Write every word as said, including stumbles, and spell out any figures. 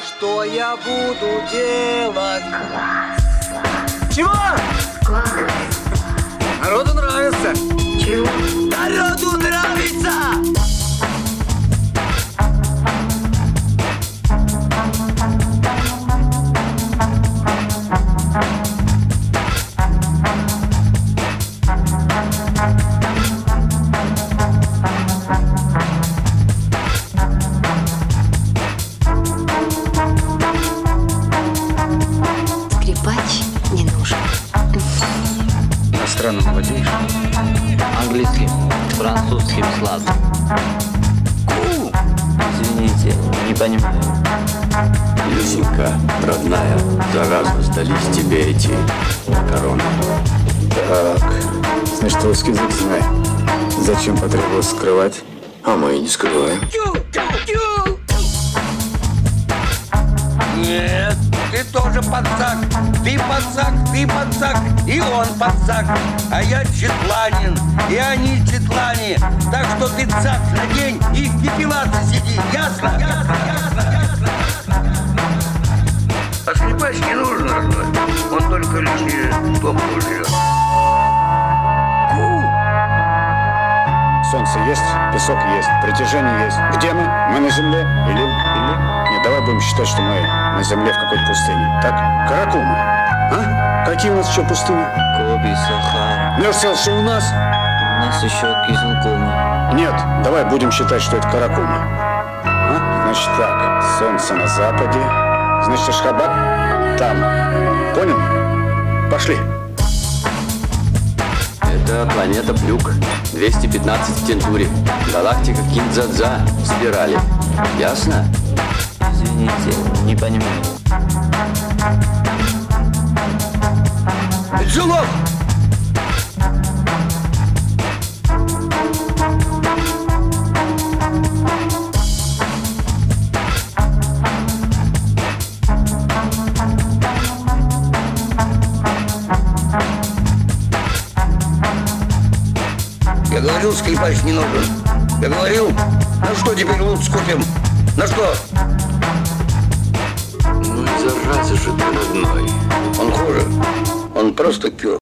что я буду делать? Чего? Класс. Народу нравится. Чего? Народу нравится! Скрипач не нужен. Иностранным владеешь? Английским, французским слабо. Извините, не понимаю. Люсенька, родная, зараза, сдались тебе эти макароны. Так, значит, русский язык знай. Зачем потребовалось скрывать? А мы и не скрываем. Нет, ты тоже подсак. Ты подсак, ты подсак, и он подсак. А я четланин, и они четлане. Так что ты цак надень и в пепелаце сиди. Ясно? Ясно, ясно, ясно. А скрипач не нужен, родной. Он только лишнее топливо жрет. Солнце есть, песок есть, притяжение есть. Где мы? Мы на земле? Или... или... Нет, давай будем считать, что мы на земле в какой-то пустыне. Так? Каракума. А? Какие у нас еще пустыни? Гоби, Сахара. Ну, я же сказал, что у нас... У нас еще Кизилкома. Нет, давай будем считать, что это Каракума. А? Значит так, солнце на западе. Значит, Ашхабад там. Понял? Пошли. Это планета Плюк, двести пятнадцать в Тентуре. Галактика Киндзадза в спирали. Ясно? Извините, не понимаю. Жилов! Я говорил, скрипач не нужен. Я говорил, на что теперь лут скупим? На что? Ну и зараза же ты, родной. Он хуже. Он просто кюр.